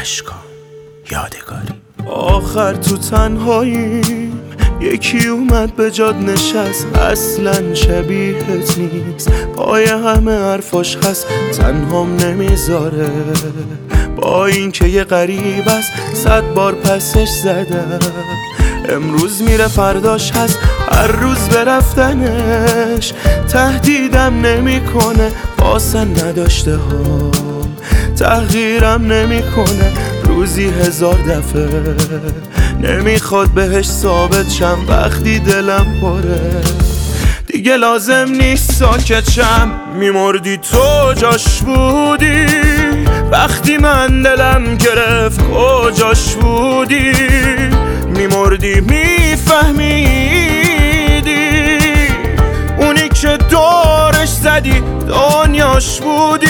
اشکام یادگاری. آخر تو تنهاییم، یکی اومد به جاد نشست، اصلا شبیهت نیست، پای همه حرفاش هست، تنهام نمیذاره، با این که یه غریب است 100 بار پسش زدم. امروز میره فرداش هست، هر روز به رفتنش تهدیدم نمیکنه، واسه نداشته ها تغییرم نمیکنه، روزی 1000 دفعه نمیخواد بهش ثابت شم، وقتی دلم پره دیگه لازم نیست ساکت شم. میمردی تو جاش بودی، وقتی من دلم گرفت کجاش بودی، میمردی میفهمیدی، اونی که دورش زدی دنیاش بودی،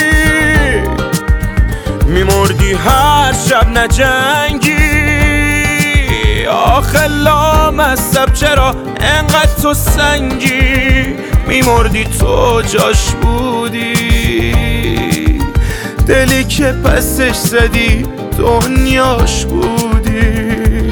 میمردی هر شب نجنگی. آخه لامصب چرا انقدر تو سنگی، میمردی تو جاش بودی، دلی که پسش زدی دنیاش بودی.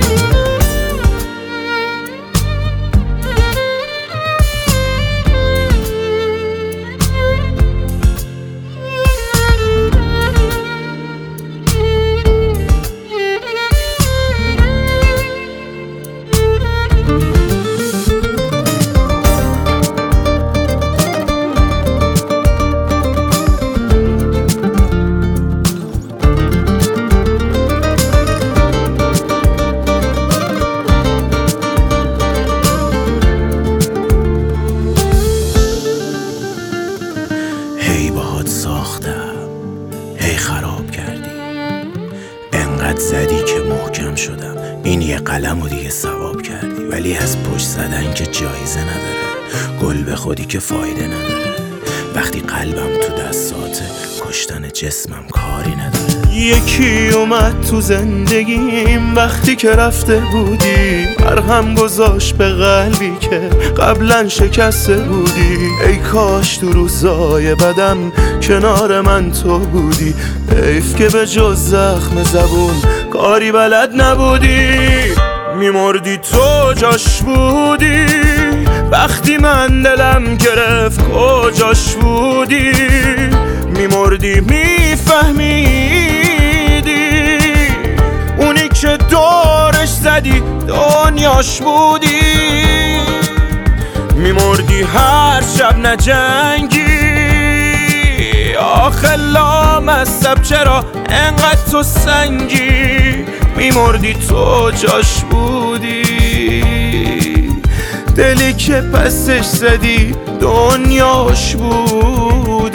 هی باهات ساختم، هی خراب کردی، انقدر زدی که محکم شدم، این یه قلم و دیگه ثواب کردی، ولی از پشت زدن که جایزه نداره، گل به خودی که فایده نداره، وقتی قلبم تو دستاته کشتن جسمم کاری نداره. یکی اومد تو زندگیم وقتی که رفته بودی، مرهم گذاشت به قلبی که قبلا شکسته بودی، ای کاش تو روزای بدم کنار من تو بودی، حیف که به جز زخم زبون کاری بلد نبودی. میمردی تو جاش بودی، وقتی من دلم گرفت کجاش بودی، میمردی میفهمیدی، اونی که دورش زدی دنیاش بودی، میمردی هر شب نجنگی. آخه لامصب چرا انقدر تو سنگی، میمردی تو جاش بودی، دلی که پسش زدی دنیاش بود.